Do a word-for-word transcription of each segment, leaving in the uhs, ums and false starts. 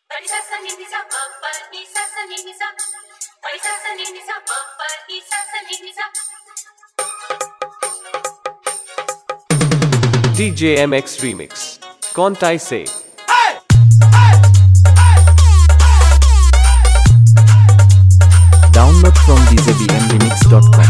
D J M X Remix. Kontai Se. Download from d j b m remix dot com.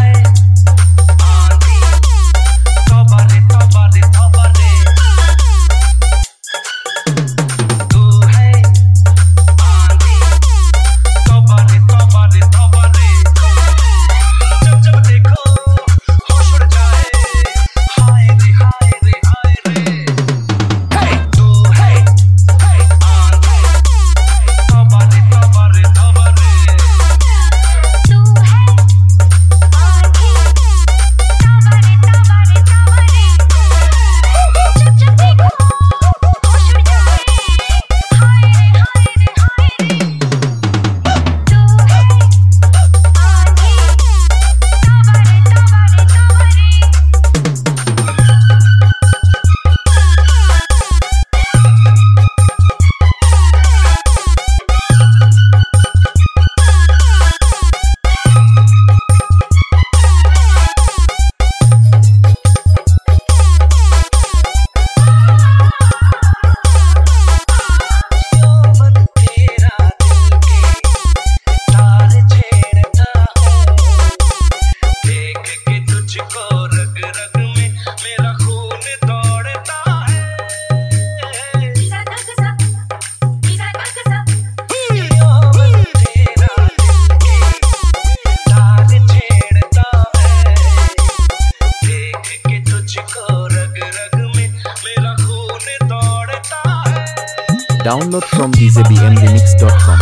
Download from d j b m remix dot com.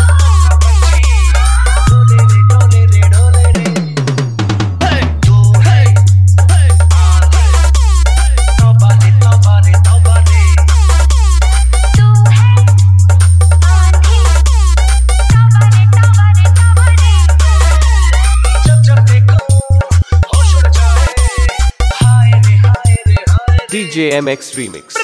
D J M X Remix.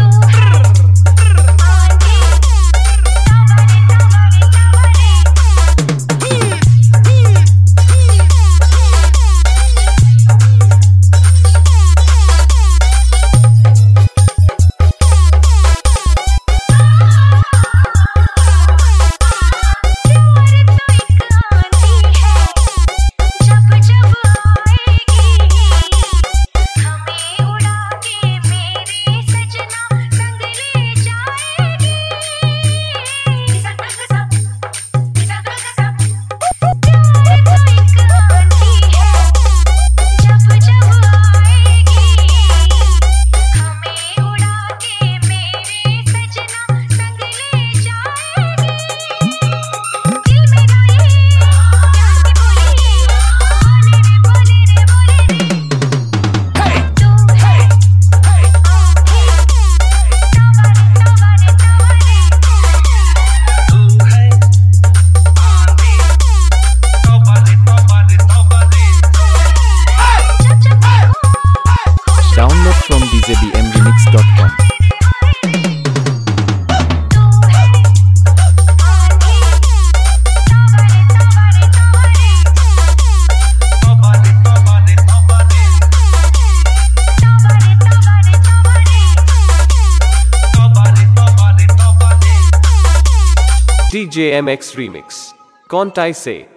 Download from d j b m remix dot com. D J M X Remix. Kontai Se.